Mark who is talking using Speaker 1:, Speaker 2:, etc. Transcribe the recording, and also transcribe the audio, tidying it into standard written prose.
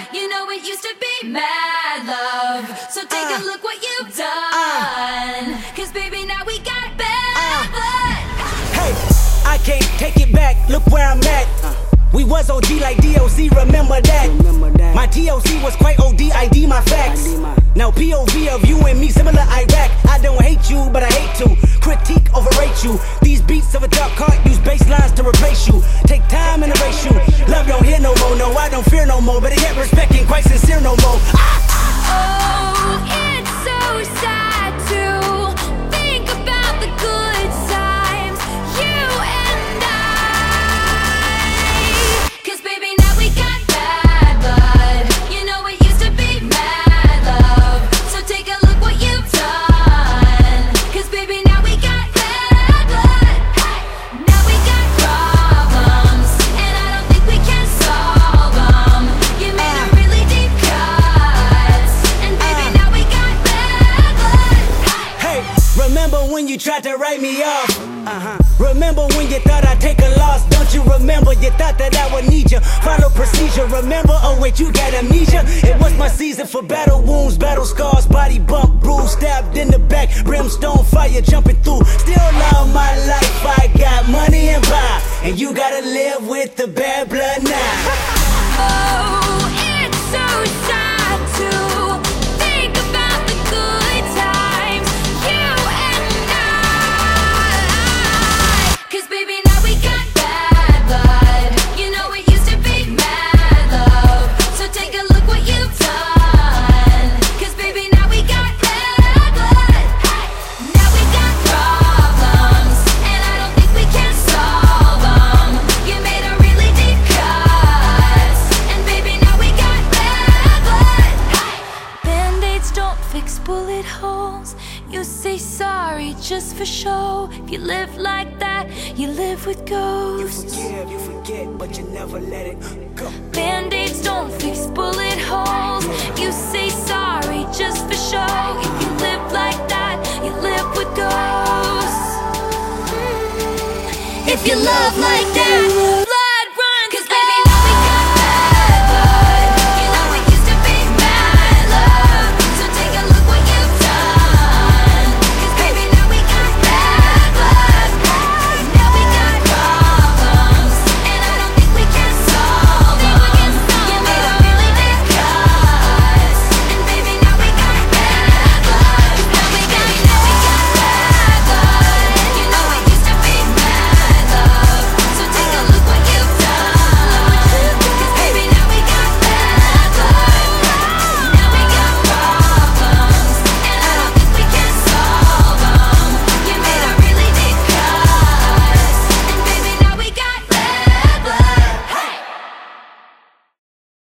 Speaker 1: You know it used to be mad love. So take a look what you've done. Cause baby, now we got bad blood.
Speaker 2: Hey, I can't take it back, look where I'm at. We was OG like DOC, remember that. My TOC was quite OD, ID my facts. Now POV of you and me, similar Iraq. I don't hate you, but I hate to critique, overrate you. These beats of a dark heart use bass lines to replace you. Take time and erase you. Love don't hear no more, no, I don't fear no more. But I get respect ain't quite sincere no more.
Speaker 1: Oh, it's so sad to think about the good times, you and I. Cause baby, now we got bad blood. You know it used to be mad love. So take a look what you've done. Cause baby, now we got bad blood. Now we got problems, and I don't think we can solve them. You made a really deep cuts, and baby, now we got bad blood.
Speaker 2: Hey, remember when you tried to write me off? Remember when you thought I'd take a loss? Don't you remember? You thought that I would need you. Follow procedure, remember? Oh wait, you got amnesia. It was my season for battle wounds, battle scars, body bump, bruise, stabbed in the back, brimstone fire jumping through. Still love my life, I got money and power, and you gotta live with the bad blood now.
Speaker 1: Oh, it's so sad to think about the good times, you and I. Cause baby, now we got bad blood. You know it used to be mad love. So take a look what you've done. Cause baby, now we got bad blood. Now we got problems, and I don't think we can solve them. You made a really deep cuts, and baby, now we got bad blood. Band-aids don't fix bullet holes. You say sorry just for show. If you live like that, you live with ghosts.
Speaker 2: You forget, but you never let it go.
Speaker 1: Band-aids don't fix bullet holes. You say sorry just for show. If you live like that, you live with ghosts. If you love like that,